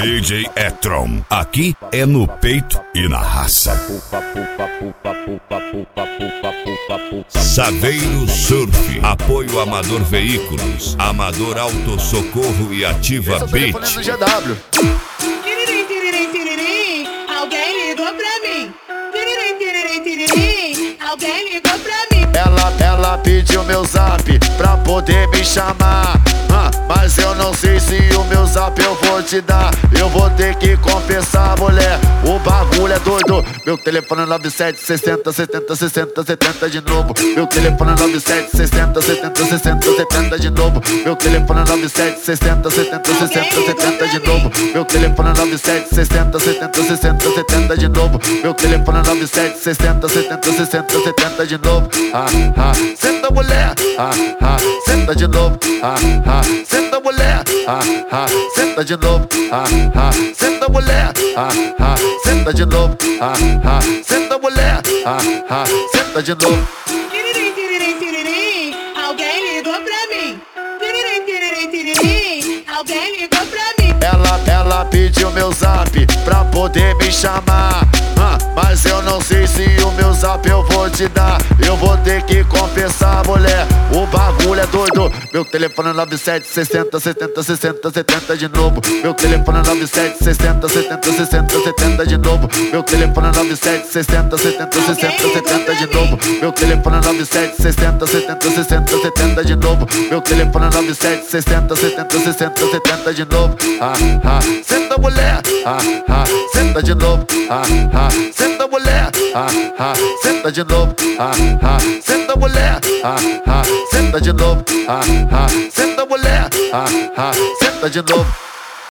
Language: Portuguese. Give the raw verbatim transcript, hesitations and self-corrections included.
D J Etron, aqui é no peito e na raça. Saveiro Surf, apoio Amador Veículos, Amador Auto Socorro e Ativa Beat. Tiririm, tiririm, tiririm, alguém ligou pra mim. Tiririm, tiririm, tiririm, alguém ligou pra mim. Ela, ela pediu meu zap pra poder me chamar, ah, mas eu não sei se o meu zap eu vou te dar. Eu vou ter que confessar, mulher, o bagulho é doido. Meu telefone é nove sete sessenta, setenta, sessenta, setenta de novo. Meu telefone é nove sete sessenta, setenta, sessenta, setenta de novo. Meu telefone é nove sete sessenta, setenta, sessenta, setenta de novo. Meu telefone é nove sete sessenta, setenta, sessenta, setenta de novo. Meu telefone é nove sete sessenta, setenta, sessenta, setenta de novo. Ah, ah, senta mulher, ah, ah, senta de novo, ah, ah, senta mulher, ah, ah, senta de novo, ah, ah, senta mulher, ah, ah, senta de novo, ah, ah, senta mulher, ah, ah, senta de novo. Tiririm, tiririm, tiririm, alguém ligou pra mim. Tiririm, tiririm, tiririm, alguém ligou pra mim. Ela, ela pediu meu zap pra poder me chamar, ah, mas eu não sei se o meu zap eu vou te dar. Eu vou ter que confessar, mulher, o bagulho é doido. Meu telefone é nove sete sessenta, setenta, sessenta, setenta de novo. Meu telefone é nove sete sessenta, setenta, sessenta, setenta de novo. Meu telefone é nove sete sessenta, setenta, sessenta, setenta de novo. Meu telefone é nove sete sessenta, setenta, sessenta, setenta de novo. Meu telefone é nove sete sessenta, setenta, sessenta, setenta de novo. Ah, ah, senta mulher, ah, ah, senta de novo, ah, ah, senta mulher, ah, ah, senta de novo, ah, ah, senta mulher, ah, ah, senta de novo, ah, ah, senta mulher, ah, ah, senta de novo.